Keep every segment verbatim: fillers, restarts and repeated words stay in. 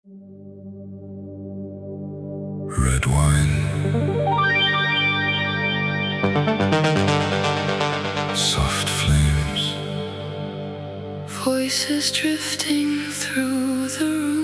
Red wine, soft flames, voices drifting through the room.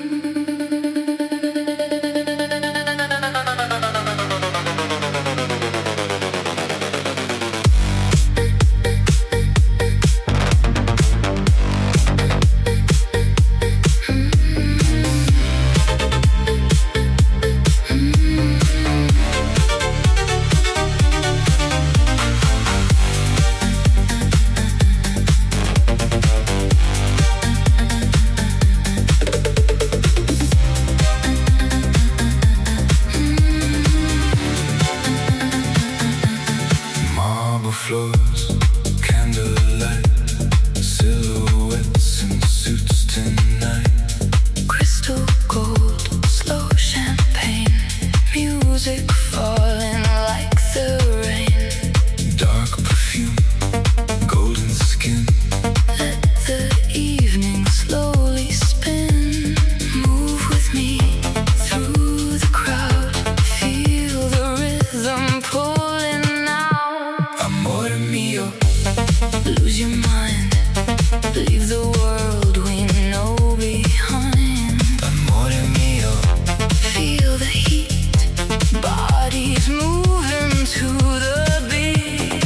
Floors, candlelight, silhouettes in suits tonight. Crystal gold, slow champagne, music falling like the rain. Dark perfume, golden skin. Let the evening slowly spin. Move with me through the crowd. Feel the rhythm pulling. Amore mio, lose your mind, leave the world we know behind. Amore mio, feel the heat, bodies moving to the beat.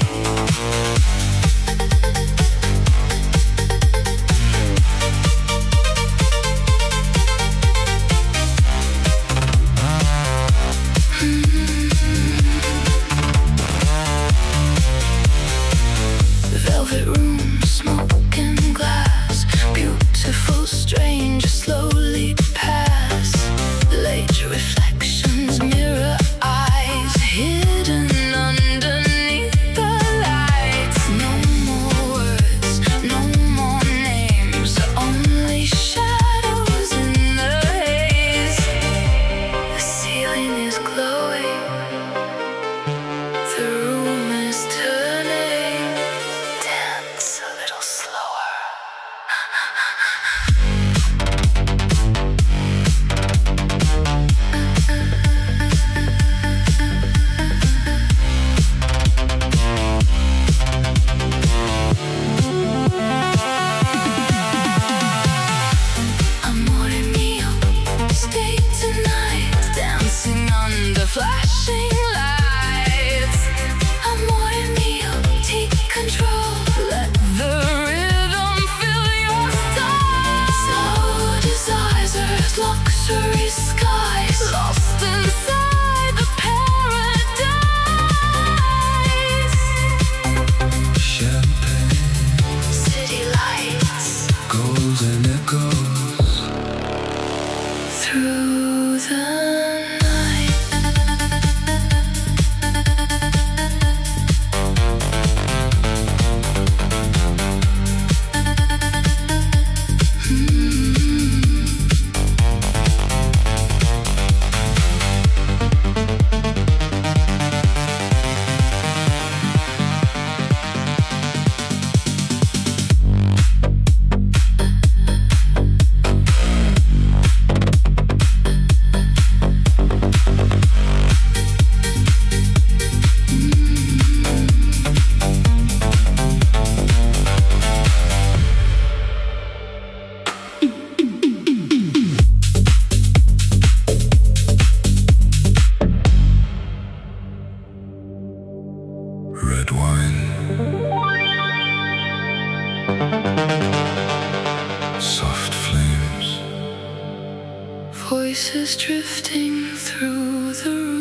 Velvet room, smoke and glass. Beautiful stranger slowly pass. Late reflections, mirror eyes, hidden underneath the lights. No more words, no more names, only shadows in the haze. The ceiling is glowing, the room is turning. Dance a little slower. Amore mio, stay tonight, dancing under flashing lights. Amore mio, take control, let the rhythm fill your style. Slow desires, luxury skies, lost inside the paradise. Champagne, city lights, golden echoes through the night. Red wine, soft flames, voices drifting through the room.